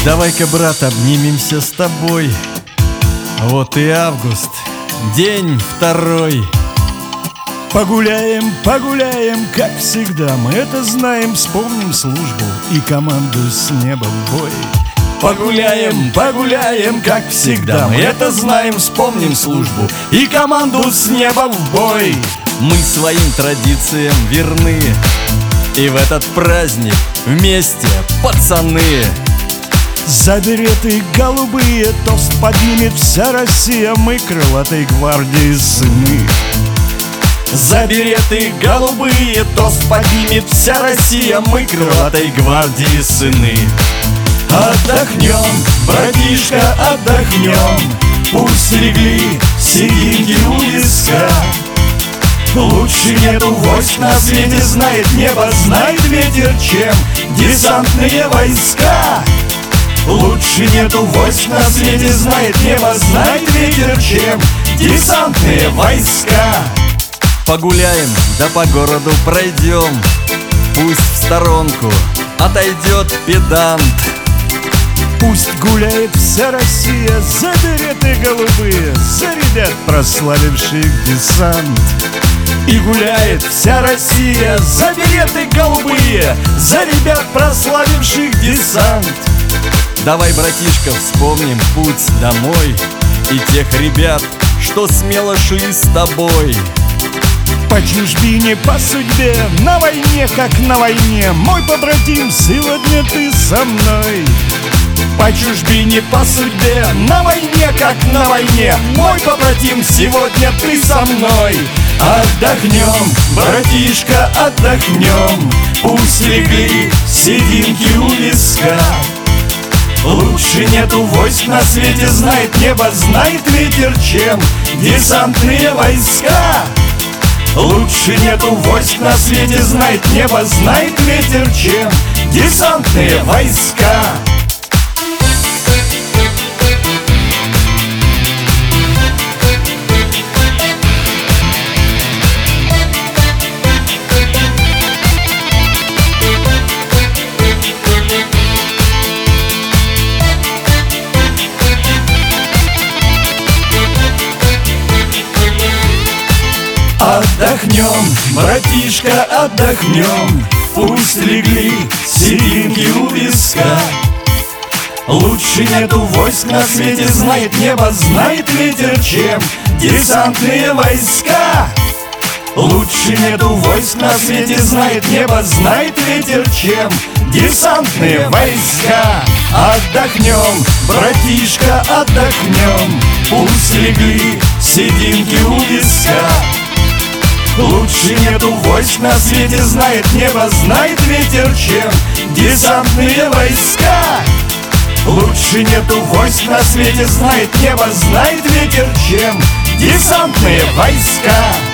Давай-ка, брат, обнимемся с тобой. Вот и август, день второй. Погуляем, погуляем, как всегда. Мы это знаем, вспомним службу и команду с неба в бой. Погуляем, погуляем, как всегда. Мы это знаем, вспомним службу и команду с неба в бой. Мы своим традициям верны, и в этот праздник вместе, пацаны. За береты голубые тост поднимет вся Россия. Мы крылатой гвардии сыны. За береты голубые тост поднимет вся Россия. Мы крылатой гвардии сыны. Отдохнем, братишка, отдохнем. Пусть легли сединки у виска. Лучше нету войск на свете, знает небо, знает ветер, чем десантные войска. Лучше нету войск на свете, знает небо, знает ветер, чем десантные войска. Погуляем, да по городу пройдем. Пусть в сторонку отойдет педант. Пусть гуляет вся Россия за береты голубые, за ребят, прославивших десант. И гуляет вся Россия за береты голубые, за ребят, прославивших десант. Давай, братишка, вспомним путь домой и тех ребят, что смело шли с тобой. По чужбине, по судьбе, на войне, как на войне, мой побратим, сегодня ты со мной. По чужбине, по судьбе, на войне, как на войне, мой побратим, сегодня ты со мной. Отдохнем, братишка, отдохнем. Пусть легли сединки у виска. Лучше нету войск на свете, знает небо, знает ветер, чем десантные войска. Лучше нету войск на свете, знает небо, знает ветер, чем десантные войска. Отдохнем, братишка, отдохнем. Пусть легли сединки у виска. Лучше нету войск на свете, знает небо, знает ветер, чем десантные войска. Лучше нету войск на свете, знает небо, знает ветер, чем десантные войска. Отдохнем, братишка, отдохнем. Пусть легли сединки у виска. Лучше нету войск на свете, знает небо, знает ветер, чем десантные войска. Лучше нету войск на свете, знает небо, знает ветер, чем десантные войска.